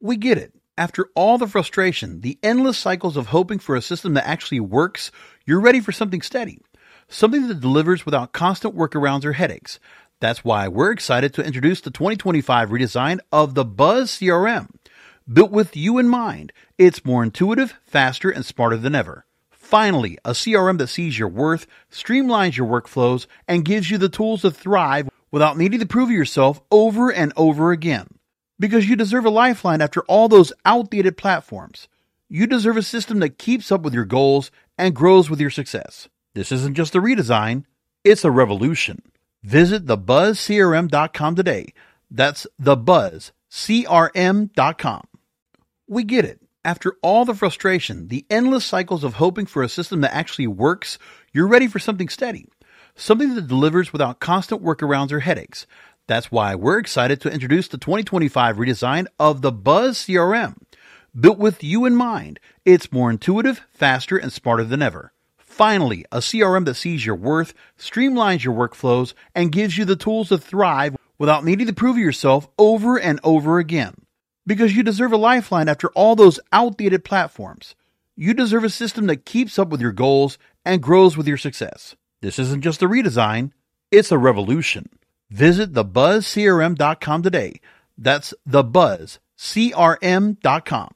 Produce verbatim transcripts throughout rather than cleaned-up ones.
We get it. After all the frustration, the endless cycles of hoping for a system that actually works, you're ready for something steady. Something that delivers without constant workarounds or headaches. That's why we're excited to introduce the twenty twenty-five redesign of the Buzz C R M. Built with you in mind, it's more intuitive, faster, and smarter than ever. Finally, a C R M that sees your worth, streamlines your workflows, and gives you the tools to thrive without needing to prove yourself over and over again. Because you deserve a lifeline after all those outdated platforms. You deserve a system that keeps up with your goals and grows with your success. This isn't just a redesign, it's a revolution. Visit the buzz c r m dot com today. That's the buzz c r m dot com. We get it. After all the frustration, the endless cycles of hoping for a system that actually works, you're ready for something steady. Something that delivers without constant workarounds or headaches. That's why we're excited to introduce the twenty twenty-five redesign of the Buzz C R M. Built with you in mind, it's more intuitive, faster, and smarter than ever. Finally, a C R M that sees your worth, streamlines your workflows, and gives you the tools to thrive without needing to prove yourself over and over again. Because you deserve a lifeline after all those outdated platforms. You deserve a system that keeps up with your goals and grows with your success. This isn't just a redesign, it's a revolution. Visit the buzz c r m dot com today. That's the buzz c r m dot com.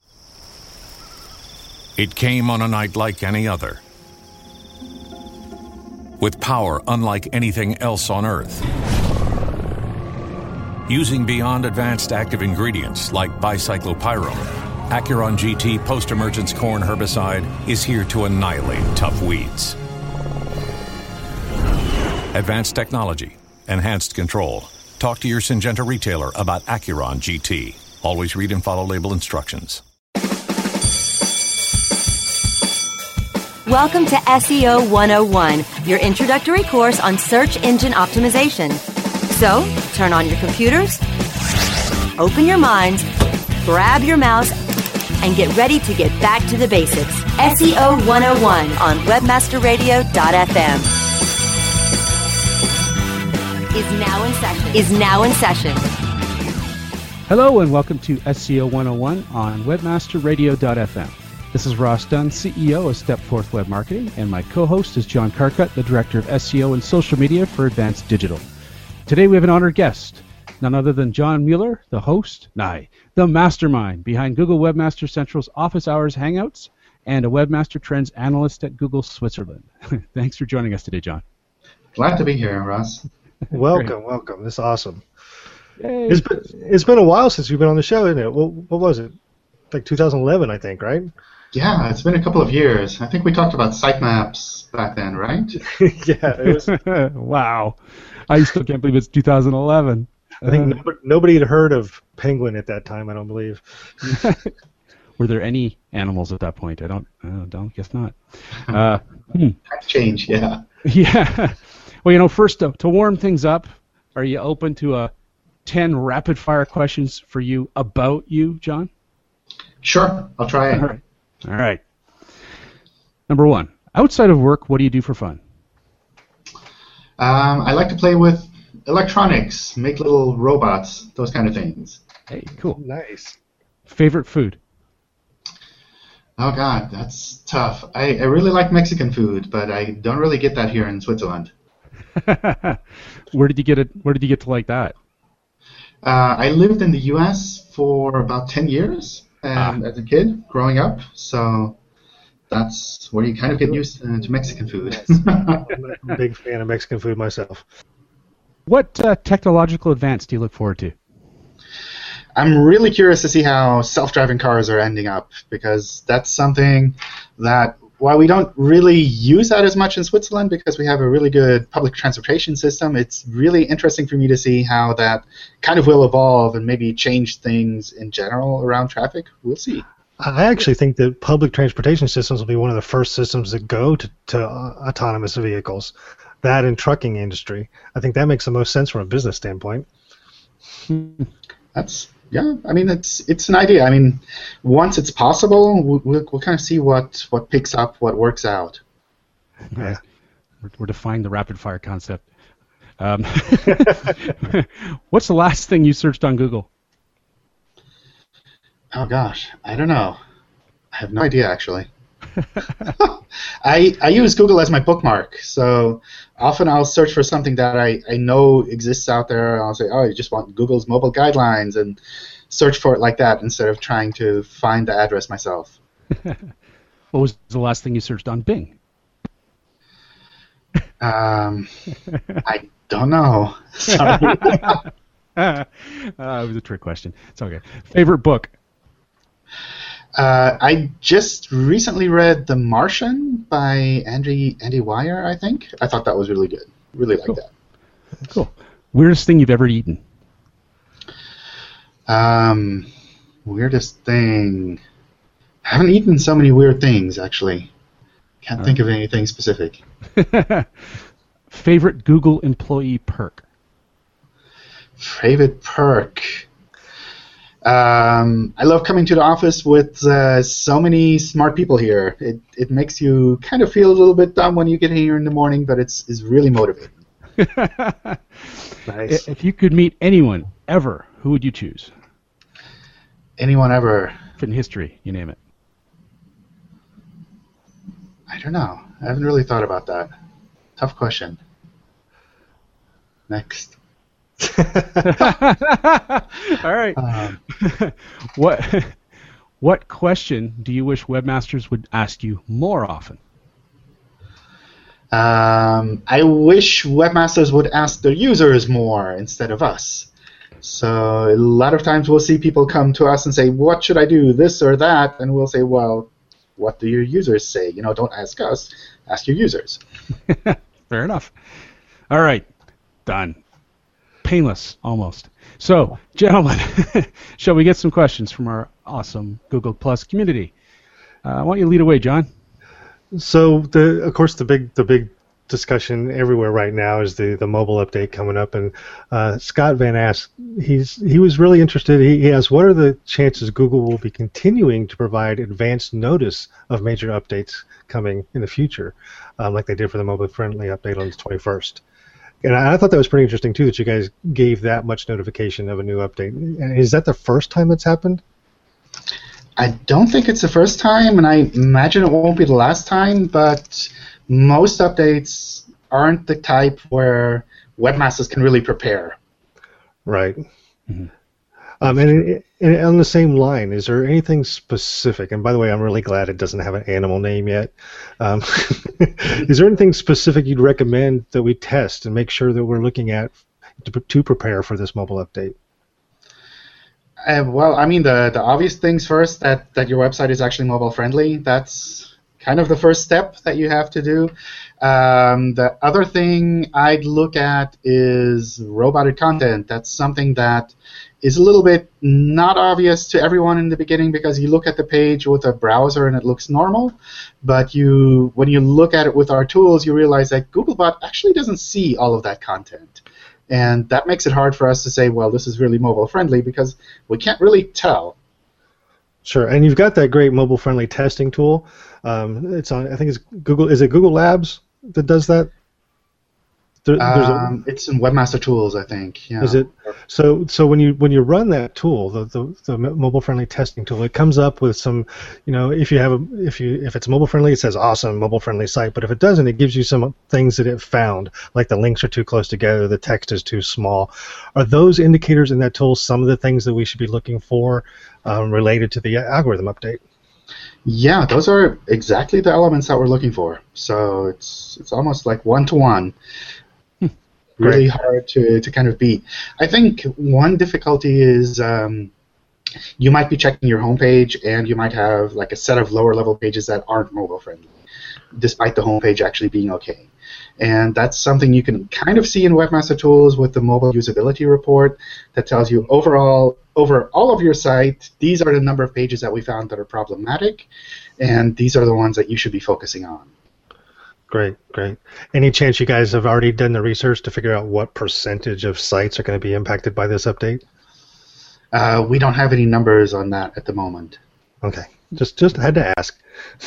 It came on a night like any other, with power unlike anything else on Earth. Using beyond advanced active ingredients like bicyclopyrrole, Acuron G T post-emergence corn herbicide is here to annihilate tough weeds. Advanced technology, enhanced control. Talk to your Syngenta retailer about Acuron G T. Always read and follow label instructions. Welcome to S E O one oh one, your introductory course on search engine optimization. So, turn on your computers, open your minds, grab your mouse, and get ready to get back to the basics. S E O one oh one on webmaster radio dot f m. Is now in session. Is now in session. Hello and welcome to S E O one oh one on webmaster radio dot f m. This is Ross Dunn, C E O of Stepforth Web Marketing, and my co-host is John Carcutt, the Director of S E O and Social Media for Advanced Digital. Today we have an honored guest, none other than John Mueller, the host, nah, the mastermind behind Google Webmaster Central's Office Hours Hangouts and a Webmaster Trends Analyst at Google Switzerland. Thanks for joining us today, John. Glad to be here, Ross. Welcome, welcome. This is awesome. Yay. It's been, it's been a while since you've been on the show, isn't it? What, what was it? Like two thousand eleven, I think, right? Yeah, it's been a couple of years. I think we talked about sitemaps back then, right? Yeah. It was. Wow. I still can't believe it's two thousand eleven. I think uh, nobody, nobody had heard of Penguin at that time, I don't believe. Were there any animals at that point? I don't, I don't guess not. Uh, hmm. That's change, yeah. Yeah. Well, you know, first to, to warm things up, are you open to a ten rapid-fire questions for you about you, John? Sure, I'll try it. All right. All right. Number one, outside of work, what do you do for fun? Um, I like to play with electronics, make little robots, those kind of things. Hey, cool. Nice. Favorite food? Oh, God, that's tough. I, I really like Mexican food, but I don't really get that here in Switzerland. Where did you get it? Where did you get to like that? Uh, I lived in the U S for about ten years um, ah. as a kid, growing up, so that's where you kind of get used to, to Mexican food. I'm a big fan of Mexican food myself. What uh, technological advance do you look forward to? I'm really curious to see how self-driving cars are ending up, because that's something that, while we don't really use that as much in Switzerland because we have a really good public transportation system, it's really interesting for me to see how that kind of will evolve and maybe change things in general around traffic. We'll see. I actually think that public transportation systems will be one of the first systems that go to, to uh, autonomous vehicles. That and trucking industry. I think that makes the most sense from a business standpoint. That's... Yeah, I mean, it's it's an idea. I mean, once it's possible, we'll, we'll, we'll kind of see what, what picks up, what works out. Yeah. We're, we're defining the rapid fire concept. Um, what's the last thing you searched on Google? Oh gosh, I don't know. I have no idea actually. I I use Google as my bookmark, so often I'll search for something that I, I know exists out there, and I'll say, oh, you just want Google's mobile guidelines, and search for it like that instead of trying to find the address myself. What was the last thing you searched on Bing? Um, I don't know. Sorry. uh, it was a trick question. It's okay. Favorite book? Uh, I just recently read The Martian by Andy Andy Weir, I think. I thought that was really good. Really liked Cool. that. Cool. Weirdest thing you've ever eaten? Um, weirdest thing. I haven't eaten so many weird things, actually. Can't All think right. of anything specific. Favorite Google employee perk? Favorite perk. Um, I love coming to the office with uh, so many smart people here. It it makes you kind of feel a little bit dumb when you get here in the morning, but it's it's really motivating. Nice. If you could meet anyone ever, who would you choose? Anyone ever? In history, you name it. I don't know. I haven't really thought about that. Tough question. Next. All right. Um, What what question do you wish webmasters would ask you more often? Um, I wish webmasters would ask their users more instead of us. So a lot of times we'll see people come to us and say, what should I do, this or that? And we'll say, well, what do your users say? You know, don't ask us, ask your users. Fair enough. All right. Done. Painless, almost. So, gentlemen, shall we get some questions from our awesome Google Plus community? Uh, why don't you lead away, John? So, the of course, the big the big discussion everywhere right now is the, the mobile update coming up, and uh, Scott Van Ask, he's he was really interested. He, he asked, what are the chances Google will be continuing to provide advanced notice of major updates coming in the future, um, like they did for the mobile-friendly update on the twenty-first? And I, I thought that was pretty interesting too, that you guys gave that much notification of a new update. And is that the first time it's happened? I don't think it's the first time, and I imagine it won't be the last time, but most updates aren't the type where webmasters can really prepare. Right. Mm-hmm. Um, and, and on the same line, is there anything specific? And by the way, I'm really glad it doesn't have an animal name yet. Um, is there anything specific you'd recommend that we test and make sure that we're looking at to, to prepare for this mobile update? Uh, well, I mean, the, the obvious things first, that, that your website is actually mobile friendly. That's kind of the first step that you have to do. Um, the other thing I'd look at is roboted content. That's something that is a little bit not obvious to everyone in the beginning, because you look at the page with a browser and it looks normal, but you when you look at it with our tools, you realize that Googlebot actually doesn't see all of that content. And that makes it hard for us to say, well, this is really mobile friendly, because we can't really tell. Sure, and you've got that great mobile-friendly testing tool. Um, it's on. I think it's Google. Is it Google Labs that does that? There, there's Um, a, it's in Webmaster Tools, I think. Yeah. Is it? So so when you when you run that tool, the the, the mobile-friendly testing tool, it comes up with some, you know, if you have a if you if it's mobile-friendly, it says awesome mobile-friendly site. But if it doesn't, it gives you some things that it found, like the links are too close together, the text is too small. Are those indicators in that tool some of the things that we should be looking for um, related to the algorithm update? Yeah, those are exactly the elements that we're looking for. So it's it's almost like one to one. Really hard to, to kind of beat. I think one difficulty is um, you might be checking your homepage and you might have like a set of lower level pages that aren't mobile friendly, despite the homepage actually being okay. And that's something you can kind of see in Webmaster Tools with the mobile usability report that tells you overall, over all of your site, these are the number of pages that we found that are problematic, and these are the ones that you should be focusing on. Great, great. Any chance you guys have already done the research to figure out what percentage of sites are going to be impacted by this update? Uh, we don't have any numbers on that at the moment. Okay, just just had to ask.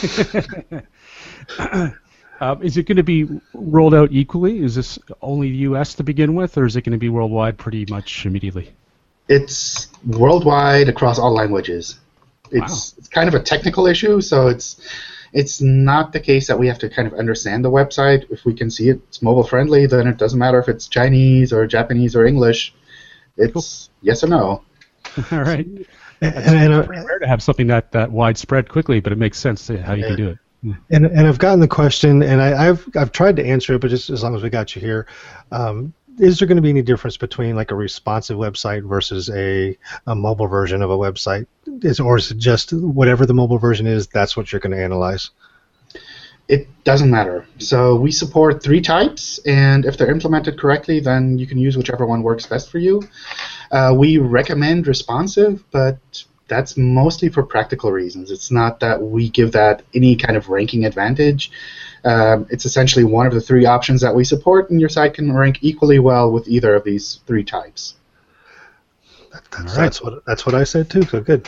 uh, is it going to be rolled out equally? Is this only the U S to begin with, or is it going to be worldwide pretty much immediately? It's worldwide across all languages. It's, wow. it's kind of a technical issue, so it's it's not the case that we have to kind of understand the website. If we can see it's mobile friendly, then it doesn't matter if it's Chinese or Japanese or English. It's cool. Yes or no. All right. And, and it's pretty rare to have something that, that widespread quickly, but it makes sense how you yeah. can do it. And and I've gotten the question, and I, I've I've tried to answer it, but just as long as we got you here, um, is there going to be any difference between like a responsive website versus a, a mobile version of a website? Is, or is it just whatever the mobile version is, that's what you're going to analyze? It doesn't matter. So we support three types, and if they're implemented correctly, then you can use whichever one works best for you. Uh, we recommend responsive, but that's mostly for practical reasons. It's not that we give that any kind of ranking advantage. Um, it's essentially one of the three options that we support, and your site can rank equally well with either of these three types. That, that's, right. that's what that's what I said too. So good.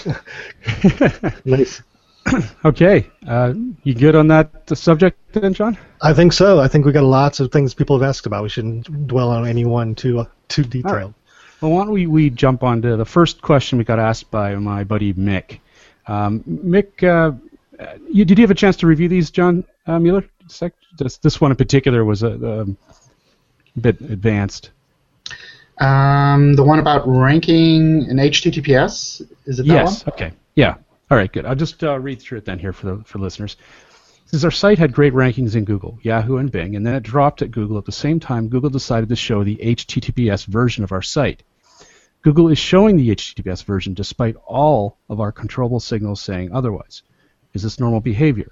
Nice. Okay, uh, you good on that the subject then, John? I think so. I think we got lots of things people have asked about. We shouldn't dwell on any one too uh, too detailed. Well, why don't we, we jump on to the first question we got asked by my buddy Mick. Um, Mick, uh, you, did you have a chance to review these, John uh, Mueller? This, this one in particular was a, a bit advanced. Um, the one about ranking in H T T P S? Is it that yes, one? Okay. Yeah. All right, good. I'll just uh, read through it then here for the for listeners. It says our site had great rankings in Google, Yahoo, and Bing, and then it dropped at Google. At the same time, Google decided to show the H T T P S version of our site. Google is showing the H T T P S version despite all of our controllable signals saying otherwise. Is this normal behavior?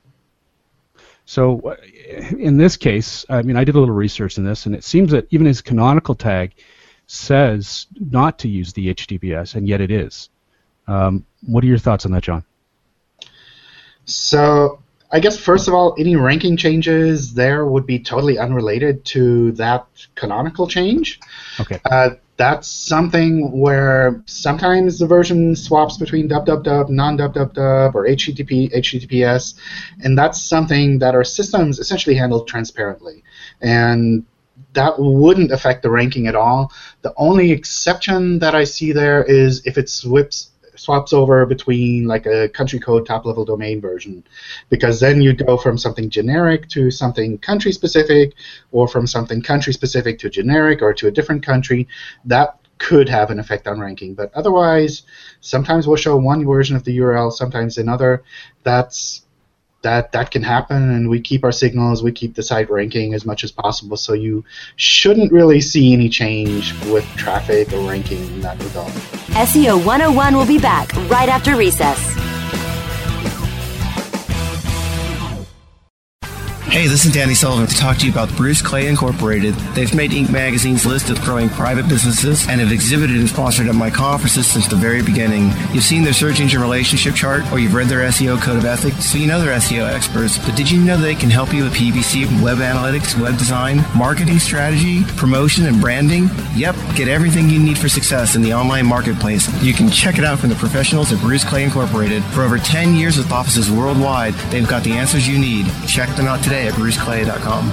So in this case, I mean, I did a little research in this, and it seems that even his canonical tag says not to use the H T T P S, and yet it is. Um, what are your thoughts on that, John? So I guess, first of all, any ranking changes there would be totally unrelated to that canonical change. Okay. Uh, that's something where sometimes the version swaps between www, non-www, or H T T P, H T T P S, and that's something that our systems essentially handle transparently. And that wouldn't affect the ranking at all. The only exception that I see there is if it swaps swaps over between like a country code top-level domain version, because then you'd go from something generic to something country-specific, or from something country-specific to generic or to a different country. That could have an effect on ranking. But otherwise, sometimes we'll show one version of the U R L, sometimes another. That's That, that can happen, and we keep our signals, we keep the site ranking as much as possible, so you shouldn't really see any change with traffic or ranking in that regard. S E O one oh one will be back right after recess. Hey, this is Danny Sullivan to talk to you about Bruce Clay Incorporated. They've made Inc Magazine's list of growing private businesses and have exhibited and sponsored at my conferences since the very beginning. You've seen their search engine relationship chart, or you've read their S E O code of ethics, so you know they're S E O experts. But did you know they can help you with P P C, web analytics, web design, marketing strategy, promotion, and branding? Yep, get everything you need for success in the online marketplace. You can check it out from the professionals at Bruce Clay Incorporated. For over ten years with offices worldwide, they've got the answers you need. Check them out today at bruce clay dot com.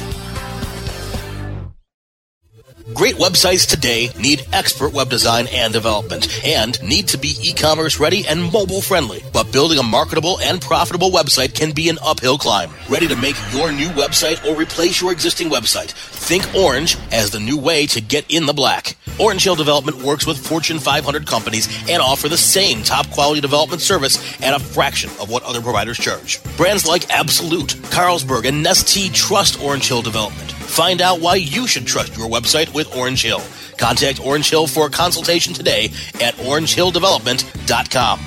Great websites today need expert web design and development and need to be e-commerce ready and mobile friendly. But building a marketable and profitable website can be an uphill climb. Ready to make your new website or replace your existing website? Think Orange as the new way to get in the black. Orange Hill Development works with Fortune five hundred companies and offer the same top quality development service at a fraction of what other providers charge. Brands like Absolute, Carlsberg, and Nestea trust Orange Hill Development. Find out why you should trust your website with Orange Hill. Contact Orange Hill for a consultation today at orange hill development dot com.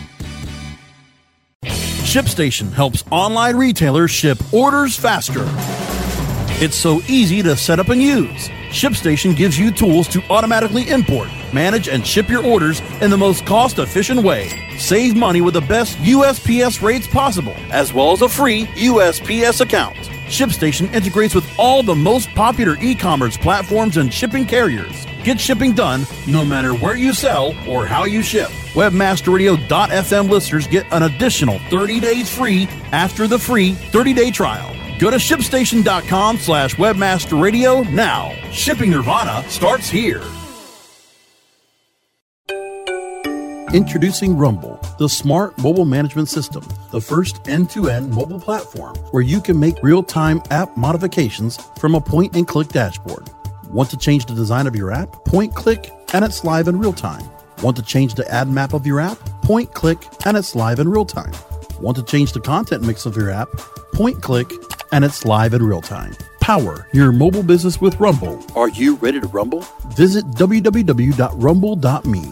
ShipStation helps online retailers ship orders faster. It's so easy to set up and use. ShipStation gives you tools to automatically import, manage, and ship your orders in the most cost-efficient way. Save money with the best U S P S rates possible, as well as a free U S P S account. ShipStation integrates with all the most popular e-commerce platforms and shipping carriers. Get shipping done no matter where you sell or how you ship. Webmaster Radio dot f m listeners get an additional thirty days free after the free thirty-day trial. Go to ShipStation dot com slash Webmaster Radio now. Shipping Nirvana starts here. Introducing Rumble, the smart mobile management system, the first end-to-end mobile platform where you can make real-time app modifications from a point-and-click dashboard. Want to change the design of your app? Point, click, and it's live in real time. Want to change the ad map of your app? Point, click, and it's live in real time. Want to change the content mix of your app? Point, click, and it's live in real time. Power your mobile business with Rumble. Are you ready to rumble? Visit w w w dot rumble dot me.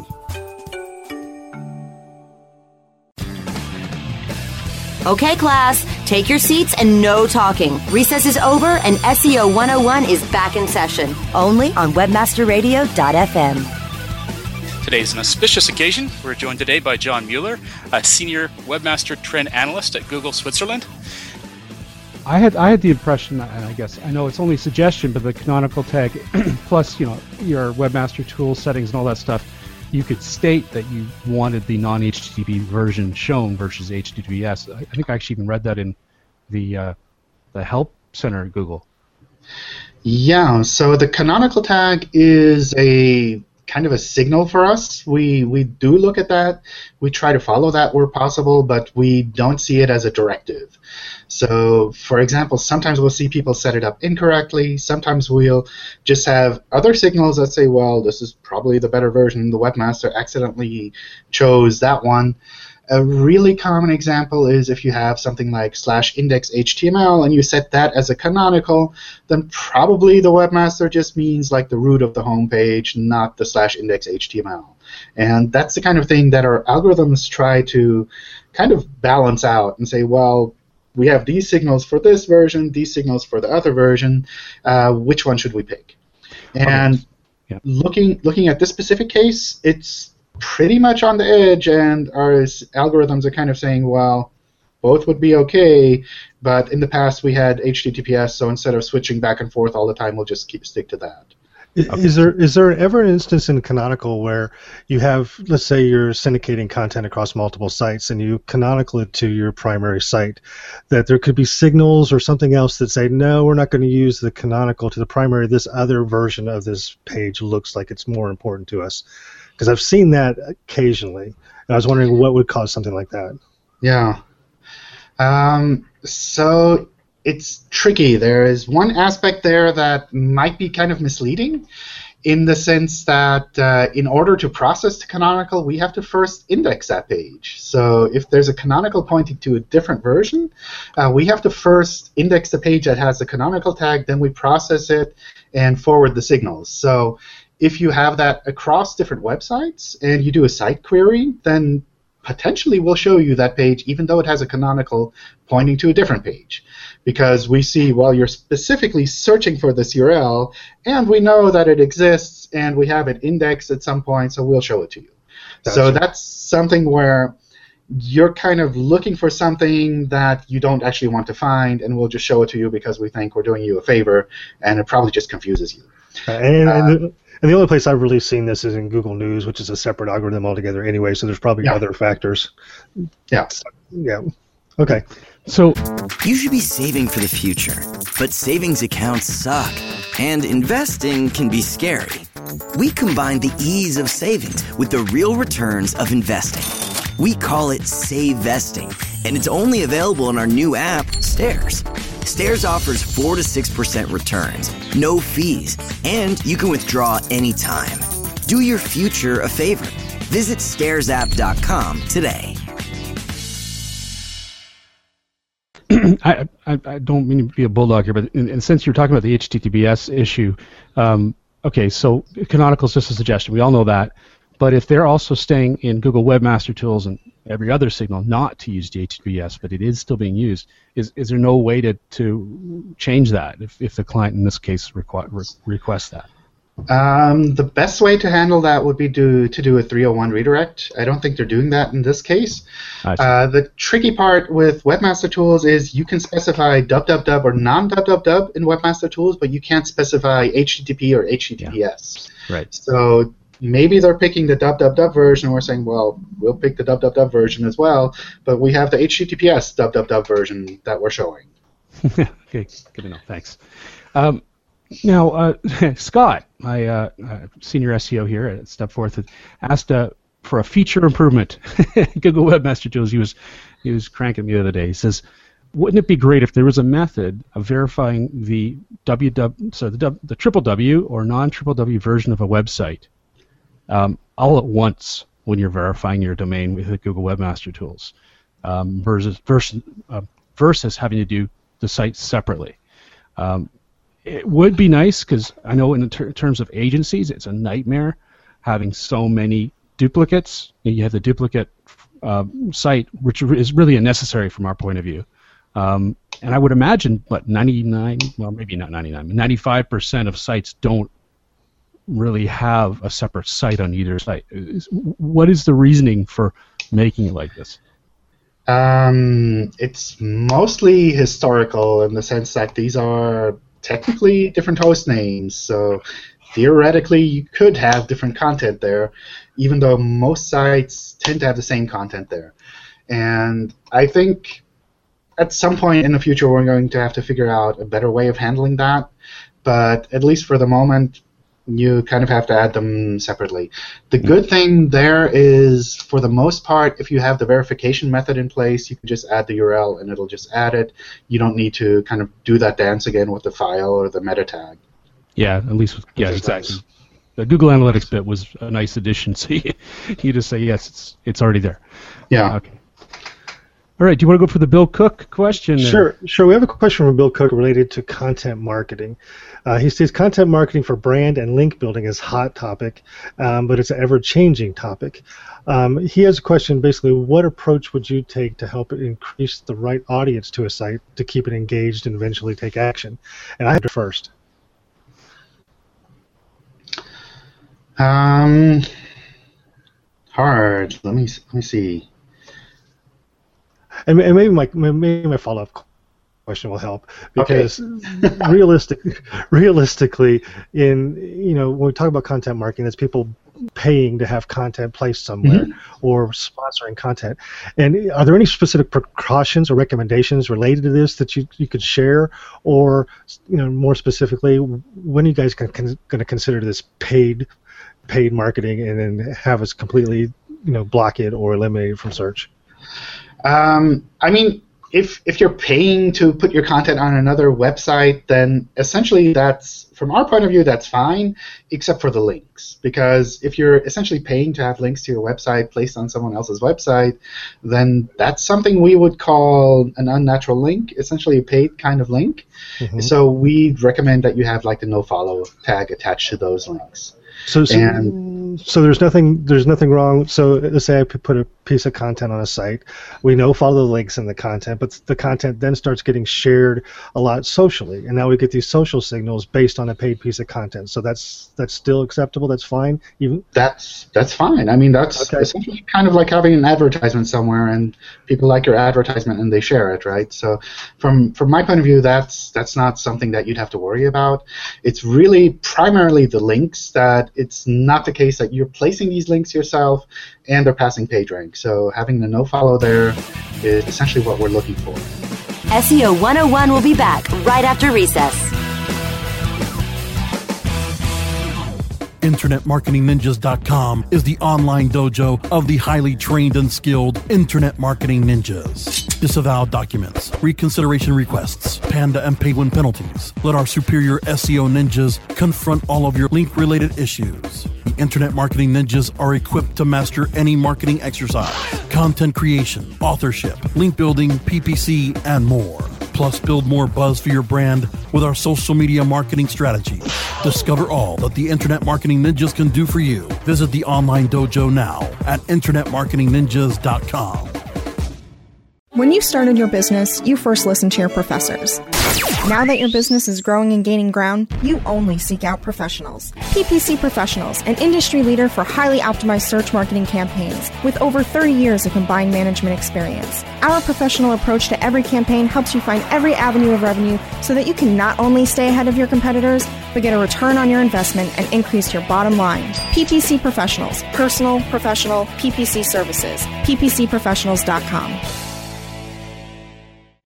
Okay, class, take your seats and no talking. Recess is over and S E O one oh one is back in session, only on webmaster radio dot f m. Today's an auspicious occasion. We're joined today by John Mueller, a senior webmaster trend analyst at Google Switzerland. I had I had the impression, and I guess I know it's only a suggestion, but the canonical tag plus, you know, your webmaster tool settings and all that stuff, you could state that you wanted the non-H T T P version shown versus H T T P S. I think I actually even read that in the uh, the Help Center at Google. Yeah, so the canonical tag is a kind of a signal for us. We we do look at that. We try to follow that where possible, but we don't see it as a directive. So, for example, sometimes we'll see people set it up incorrectly. Sometimes we'll just have other signals that say, well, this is probably the better version. The webmaster accidentally chose that one. A really common example is if you have something like slash index H T M L and you set that as a canonical, then probably the webmaster just means like the root of the home page, not the slash index H T M L. And that's the kind of thing that our algorithms try to kind of balance out and say, well, we have these signals for this version, these signals for the other version. Uh, which one should we pick? And okay. yeah. looking looking at this specific case, it's pretty much on the edge, and our algorithms are kind of saying, well, both would be okay, but in the past we had H T T P S, so instead of switching back and forth all the time, we'll just keep stick to that. Is, okay. is there is there ever an instance in Canonical where you have, let's say you're syndicating content across multiple sites and you canonical it to your primary site, that there could be signals or something else that say, no, we're not going to use the canonical to the primary, this other version of this page looks like it's more important to us? Because I've seen that occasionally, and I was wondering what would cause something like that. Yeah. Um, so it's tricky. There is one aspect there that might be kind of misleading in the sense that uh, in order to process the canonical, we have to first index that page. So if there's a canonical pointing to a different version, uh, we have to first index the page that has the canonical tag, then we process it and forward the signals. So if you have that across different websites and you do a site query, then potentially we'll show you that page even though it has a canonical pointing to a different page. Because we see, well, you're specifically searching for this U R L, and we know that it exists, and we have it indexed at some point, so we'll show it to you. Gotcha. So that's something where you're kind of looking for something that you don't actually want to find, and we'll just show it to you because we think we're doing you a favor, and it probably just confuses you. Uh, and, uh, and, the, and the only place I've really seen this is in Google News, which is a separate algorithm altogether anyway, so there's probably yeah. other factors. Yeah. Yeah. Okay. So you should be saving for the future, but savings accounts suck, and investing can be scary. We combine the ease of savings with the real returns of investing. We call it Save Vesting, and it's only available in our new app, Stairs. Stairs offers four to six percent returns, no fees, and you can withdraw anytime. Do your future a favor. Visit stairs app dot com today. I, I I don't mean to be a bulldog here, but in, in since you're talking about the H T T P S issue, um, okay, so canonical is just a suggestion. We all know that. But if they're also staying in Google Webmaster Tools and every other signal not to use the H T T P S, but it is still being used, is is there no way to, to change that if, if the client in this case requ- re- requests that? Um, the best way to handle that would be to, to do a three oh one redirect. I don't think they're doing that in this case. Uh, the tricky part with Webmaster Tools is you can specify www or non-www in Webmaster Tools, but you can't specify H T T P or H T T P S. Yeah. Right. So maybe they're picking the www version, and we're saying, well, we'll pick the www version as well, but we have the H T T P S www version that we're showing. Okay, good to know. Thanks. Um, Now, uh, Scott, my uh, uh, senior S E O here at Stepforth, asked, uh, for a feature improvement. Google Webmaster Tools, he was he was cranking me the other day. He says, wouldn't it be great if there was a method of verifying the W W, so the, w, the triple W or non-triple W version of a website um, all at once when you're verifying your domain with the Google Webmaster Tools, um, versus versus uh, versus having to do the site separately. Um, it would be nice because I know in ter- terms of agencies, it's a nightmare having so many duplicates. You have the duplicate uh, site, which is really unnecessary from our point of view. Um, and I would imagine, what, ninety-nine, well, maybe not ninety-nine, but ninety-five percent of sites don't really have a separate site on either site. What is the reasoning for making it like this? Um, it's mostly historical in the sense that these are technically different host names, so theoretically you could have different content there, even though most sites tend to have the same content there. And I think at some point in the future we're going to have to figure out a better way of handling that, but at least for the moment you kind of have to add them separately. The good thing there is, for the most part, if you have the verification method in place, you can just add the U R L and it'll just add it. You don't need to kind of do that dance again with the file or the meta tag. Yeah, at least, with, yeah, exactly. Nice. The Google Analytics bit was a nice addition, so you, you just say, yes, it's it's already there. Yeah. Okay. All right, do you want to go for the Bill Cook question? Sure, sure. We have a question from Bill Cook related to content marketing. Uh, he says content marketing for brand and link building is a hot topic, um, but it's an ever-changing topic. Um, he has a question, basically, what approach would you take to help it increase the right audience to a site to keep it engaged and eventually take action? And I have to first. Um, hard. Let me let me see. And, and maybe my maybe my follow-up question will help, because okay. realistic, realistically, in you know when we talk about content marketing, it's people paying to have content placed somewhere mm-hmm. or sponsoring content. And are there any specific precautions or recommendations related to this that you you could share, or you know more specifically, when are you guys going to consider this paid paid marketing and then have us completely you know block it or eliminate it from search? Um, I mean, if if you're paying to put your content on another website, then essentially that's, from our point of view, that's fine, except for the links. Because if you're essentially paying to have links to your website placed on someone else's website, then that's something we would call an unnatural link, essentially a paid kind of link. Mm-hmm. So we recommend that you have like the nofollow tag attached to those links. So, so, and, so there's nothing there's nothing wrong. So let's say I put a piece of content on a site. We know follow the links in the content, but the content then starts getting shared a lot socially, and now we get these social signals based on a paid piece of content. So that's that's still acceptable. That's fine. Even that's that's fine. I mean, that's okay. Essentially kind of like having an advertisement somewhere, and people like your advertisement and they share it, right? So from from my point of view, that's that's not something that you'd have to worry about. It's really primarily the links that. It's not the case that you're placing these links yourself and they're passing PageRank. So having the nofollow there is essentially what we're looking for. S E O one oh one will be back right after recess. Internet Marketing Ninjas dot com is the online dojo of the highly trained and skilled Internet Marketing Ninjas. Disavow documents, reconsideration requests, Panda and Penguin penalties. Let our superior S E O ninjas confront all of your link-related issues. The Internet Marketing Ninjas are equipped to master any marketing exercise, content creation, authorship, link building, P P C, and more. Plus, build more buzz for your brand with our social media marketing strategy. Discover all that the Internet Marketing Ninjas can do for you. Visit the online dojo now at Internet Marketing Ninjas dot com. When you started your business, you first listened to your professors. Now that your business is growing and gaining ground, you only seek out professionals. P P C Professionals, an industry leader for highly optimized search marketing campaigns with over thirty years of combined management experience. Our professional approach to every campaign helps you find every avenue of revenue so that you can not only stay ahead of your competitors, but get a return on your investment and increase your bottom line. P P C Professionals, personal, professional, P P C services. P P C Professionals dot com.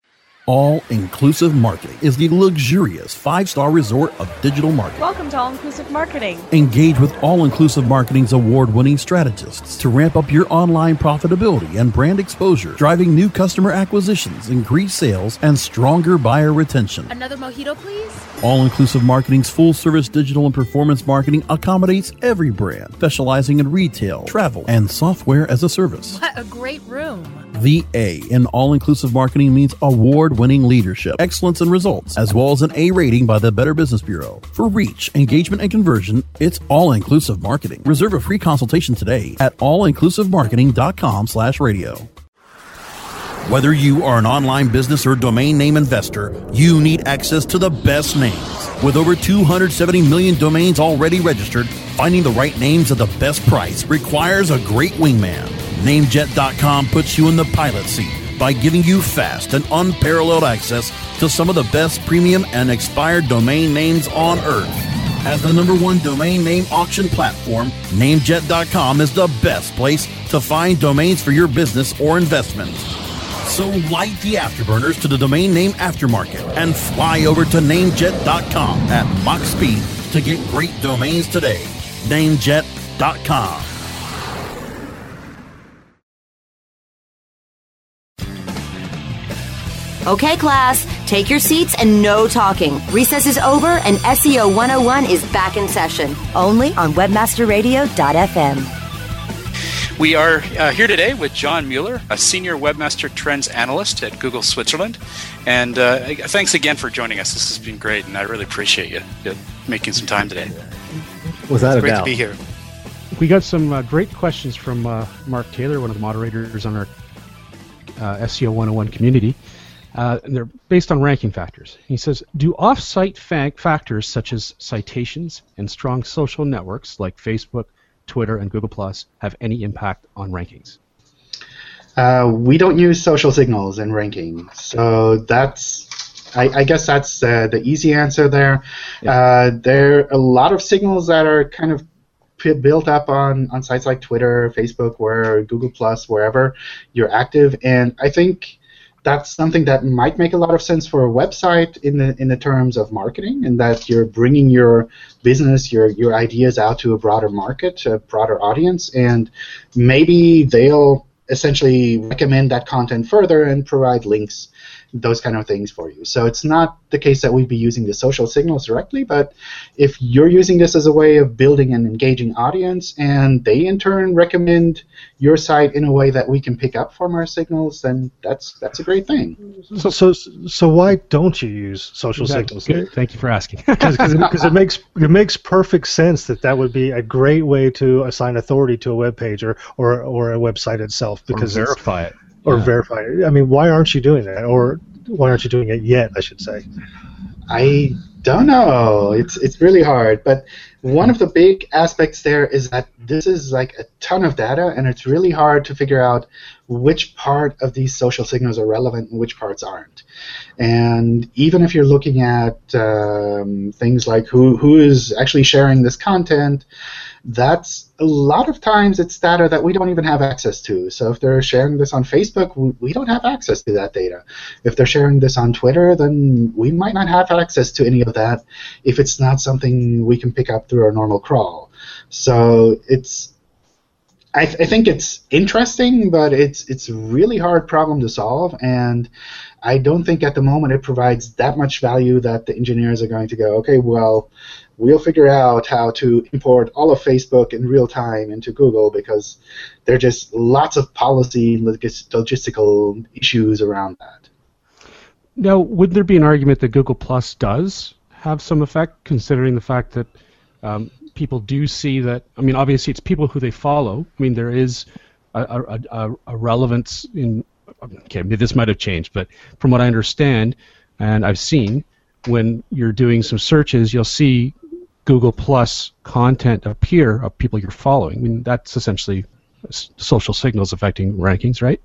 All-Inclusive Marketing is the luxurious five-star resort of digital marketing. Welcome to All-Inclusive Marketing. Engage with All-Inclusive Marketing's award-winning strategists to ramp up your online profitability and brand exposure, driving new customer acquisitions, increased sales, and stronger buyer retention. Another mojito, please? All-Inclusive Marketing's full-service digital and performance marketing accommodates every brand, specializing in retail, travel, and software as a service. What a great room. The A in All-Inclusive Marketing means award-winning leadership, excellence, and results, as well as an A rating by the Better Business Bureau. For reach, engagement, and conversion, it's All-Inclusive Marketing. Reserve a free consultation today at all inclusive marketing dot com slash radio. Whether you are an online business or domain name investor, you need access to the best names. With over two hundred seventy million domains already registered, finding the right names at the best price requires a great wingman. Namejet dot com puts you in the pilot seat by giving you fast and unparalleled access to some of the best premium and expired domain names on earth. As the number one domain name auction platform, Namejet dot com is the best place to find domains for your business or investment. So light the afterburners to the domain name aftermarket and fly over to Namejet dot com at Mach speed to get great domains today. Namejet dot com. Okay, class, take your seats and no talking. Recess is over and S E O one oh one is back in session, only on webmaster radio dot f m. We are uh, here today with John Mueller, a senior Webmaster Trends analyst at Google Switzerland. And uh, thanks again for joining us. This has been great, and I really appreciate you, you making some time today. Without it's a great doubt. to be here. We got some uh, great questions from uh, Mark Taylor, one of the moderators on our uh, S E O one oh one community. Uh, and they're based on ranking factors. He says, do off-site fa- factors such as citations and strong social networks like Facebook, Twitter, and Google Plus have any impact on rankings? Uh, we don't use social signals in ranking, so that's, I, I guess that's uh, the easy answer there. Yeah. Uh, there are a lot of signals that are kind of p- built up on, on sites like Twitter, Facebook, where Google Plus, wherever you're active, and I think that's something that might make a lot of sense for a website in the in the terms of marketing, and that you're bringing your business, your your ideas out to a broader market, a broader audience, and maybe they'll essentially recommend that content further and provide links, those kind of things for you. So it's not the case that we'd be using the social signals directly, but if you're using this as a way of building an engaging audience and they in turn recommend your site in a way that we can pick up from our signals, then that's that's a great thing. So so so why don't you use social Exactly. signals? Good. Thank you for asking. Because it, it makes it makes perfect sense that that would be a great way to assign authority to a web page or or, or a website itself. Because or verify it. Or Yeah. verify it. I mean, why aren't you doing that? Or why aren't you doing it yet, I should say? I don't know. It's it's really hard. But one of the big aspects there is that this is like a ton of data, and it's really hard to figure out which part of these social signals are relevant and which parts aren't. And even if you're looking at um, things like who who is actually sharing this content, that's a lot of times it's data that we don't even have access to. So if they're sharing this on Facebook, we, we don't have access to that data. If they're sharing this on Twitter, then we might not have access to any of that if it's not something we can pick up through our normal crawl. So it's I, th- I think it's interesting, but it's it's a really hard problem to solve, and I don't think at the moment it provides that much value that the engineers are going to go, okay, well, we'll figure out how to import all of Facebook in real time into Google, because there are just lots of policy logis- logistical issues around that. Now, would there be an argument that Google Plus does have some effect, considering the fact that um, people do see that? I mean, obviously, it's people who they follow. I mean, there is a, a, a, a relevance in. Okay, this might have changed, but from what I understand, and I've seen, when you're doing some searches, you'll see Google Plus content appear of people you're following. I mean, that's essentially social signals affecting rankings, right?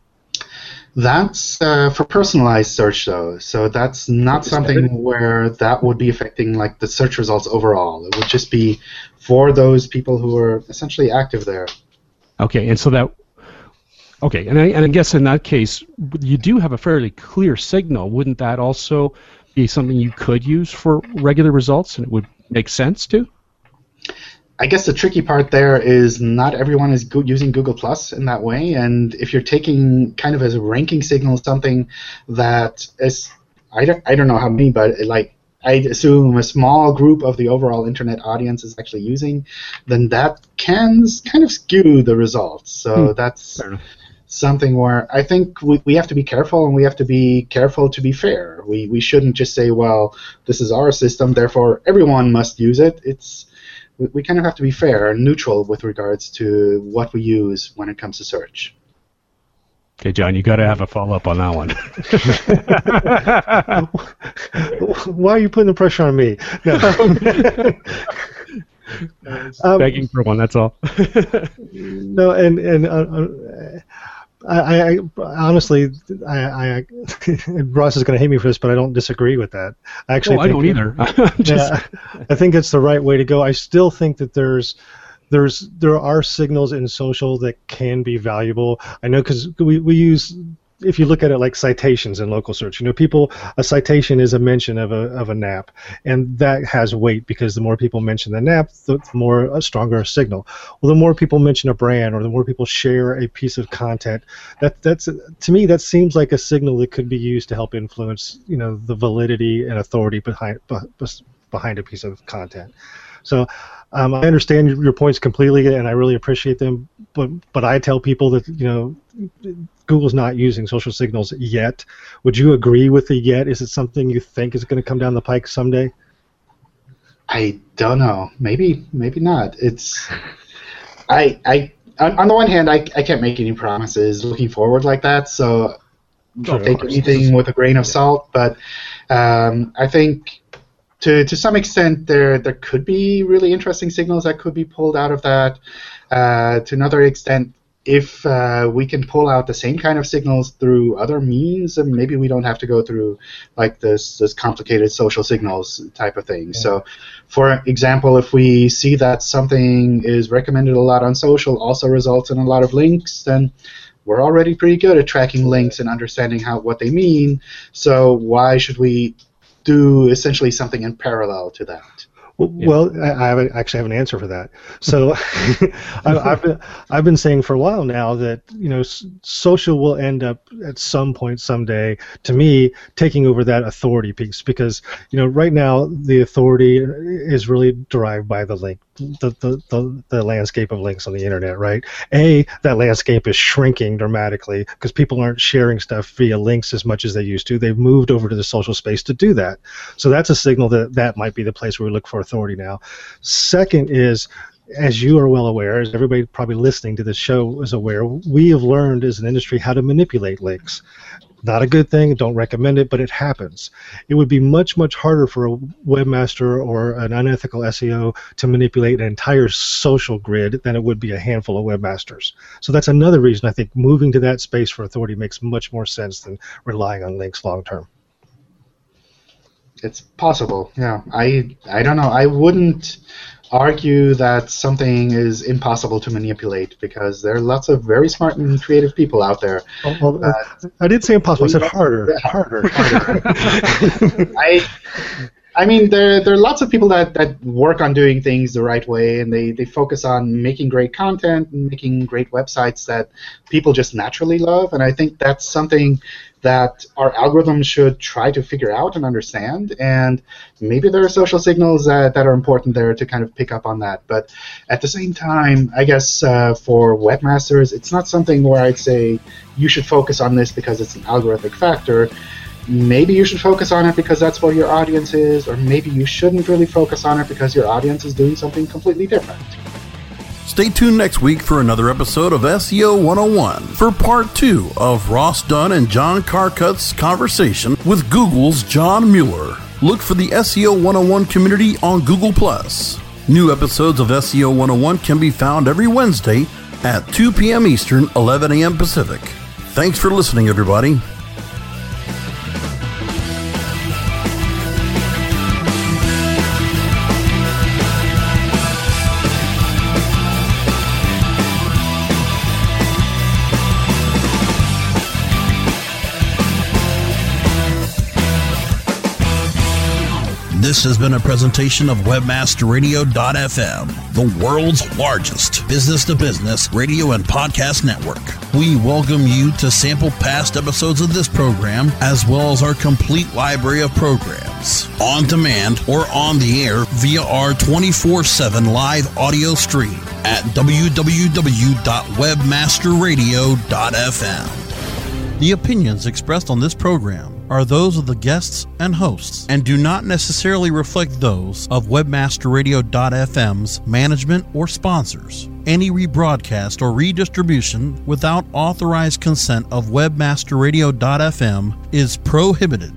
That's uh, for personalized search, though. So that's not something where that would be affecting like the search results overall. It would just be for those people who are essentially active there. Okay, and so that Okay, and I, and I guess in that case, you do have a fairly clear signal. Wouldn't that also be something you could use for regular results, and it would make sense to? I guess the tricky part there is not everyone is go- using Google Plus in that way, and if you're taking kind of as a ranking signal something that is, I don't, I don't know how many, but like I'd assume a small group of the overall internet audience is actually using, then that can kind of skew the results. So hmm. that's something where I think we, we have to be careful, and we have to be careful to be fair. We we shouldn't just say, well, this is our system, therefore everyone must use it. It's we, we kind of have to be fair and neutral with regards to what we use when it comes to search. Okay, John, you got to have a follow-up on that one. Why are you putting the pressure on me? No. um, begging for one, that's all. No, and and uh, I, I honestly, I, I Ross is going to hate me for this, but I don't disagree with that. I actually, no, think, I don't either. Just... yeah, I think it's the right way to go. I still think that there's. There's there are signals in social that can be valuable. I know because we, we use, if you look at it like citations in local search, you know, people, a citation is a mention of a of a N A P, and that has weight because the more people mention the N A P, the more a stronger a signal. Well, the more people mention a brand, or the more people share a piece of content, that that's to me that seems like a signal that could be used to help influence, you know, the validity and authority behind behind a piece of content. So. Um, I understand your points completely, and I really appreciate them. But but I tell people that, you know, Google's not using social signals yet. Would you agree with the yet? Is it something you think is going to come down the pike someday? I don't know. Maybe maybe not. It's I I on the one hand, I I can't make any promises looking forward like that. So Sure, I'll take anything with a grain of salt. But um, I think. To to some extent, there there could be really interesting signals that could be pulled out of that. Uh, to another extent, if uh, we can pull out the same kind of signals through other means, and maybe we don't have to go through like this this complicated social signals type of thing. Yeah. So, for example, if we see that something is recommended a lot on social, also results in a lot of links, then we're already pretty good at tracking links and understanding how what they mean. So why should we do essentially something in parallel to that? Well, yeah. well I have a, actually have an answer for that. So I, I've been I've been saying for a while now that, you know, s- social will end up at some point someday, to me, taking over that authority piece, because, you know, right now the authority is really derived by the link, the the, the, the landscape of links on the internet, right? A, that landscape is shrinking dramatically because people aren't sharing stuff via links as much as they used to. They've moved over to the social space to do that. So that's a signal that that might be the place where we look for authority now. Second is, as you are well aware, as everybody probably listening to this show is aware, we have learned as an industry how to manipulate links. Not a good thing, don't recommend it, but it happens. It would be much, much harder for a webmaster or an unethical S E O to manipulate an entire social grid than it would be a handful of webmasters. So that's another reason I think moving to that space for authority makes much more sense than relying on links long term. It's possible, yeah. I I don't know. I wouldn't argue that something is impossible to manipulate, because there are lots of very smart and creative people out there. Oh, well, uh, I did say impossible. I said harder, harder, harder. I I mean, there there are lots of people that, that work on doing things the right way, and they, they focus on making great content and making great websites that people just naturally love, and I think that's something that our algorithms should try to figure out and understand, and maybe there are social signals that, that are important there to kind of pick up on that. But at the same time, I guess uh, for webmasters, it's not something where I'd say you should focus on this because it's an algorithmic factor. Maybe you should focus on it because that's what your audience is, or maybe you shouldn't really focus on it because your audience is doing something completely different. Stay tuned next week for another episode of S E O one oh one for part two of Ross Dunn and John Carcutt's conversation with Google's John Mueller. Look for the S E O one oh one community on Google plus. New episodes of S E O one oh one can be found every Wednesday at two p.m. Eastern, eleven a.m. Pacific. Thanks for listening, everybody. This has been a presentation of webmaster radio dot f m, the world's largest business-to-business radio and podcast network. We welcome you to sample past episodes of this program, as well as our complete library of programs, on demand or on the air via our twenty-four seven live audio stream at w w w dot webmaster radio dot f m. The opinions expressed on this program are those of the guests and hosts and do not necessarily reflect those of webmaster radio dot f m's management or sponsors. Any rebroadcast or redistribution without authorized consent of webmaster radio dot f m is prohibited.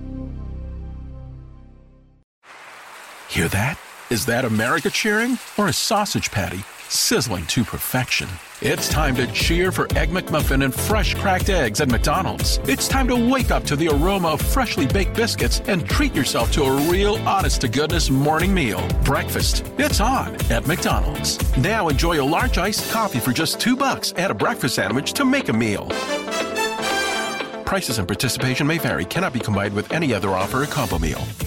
Hear that? Is that America cheering or a sausage patty sizzling to perfection? It's time to cheer for Egg McMuffin and fresh cracked eggs at McDonald's. It's time to wake up to the aroma of freshly baked biscuits and treat yourself to a real honest-to-goodness morning meal. Breakfast, it's on at McDonald's. Now enjoy a large iced coffee for just two bucks. Add a breakfast sandwich to make a meal. Prices and participation may vary. Cannot be combined with any other offer or combo meal.